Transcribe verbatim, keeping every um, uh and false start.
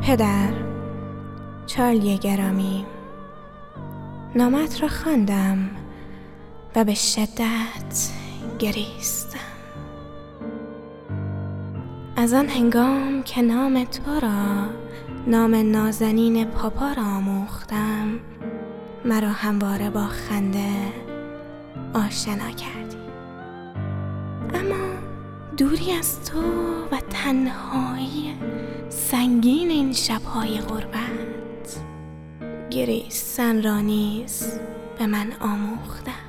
پدر، چارلی گرامی، نامت را خواندم و به شدت گریستم. از آن هنگام که نام تو را، نام نازنین پاپا را آموختم، مرا همواره با خنده آشنا کردی. اما دوری از تو و تنهایی سنگین این شب‌های غربت، گریستن را نیز به من آموختم.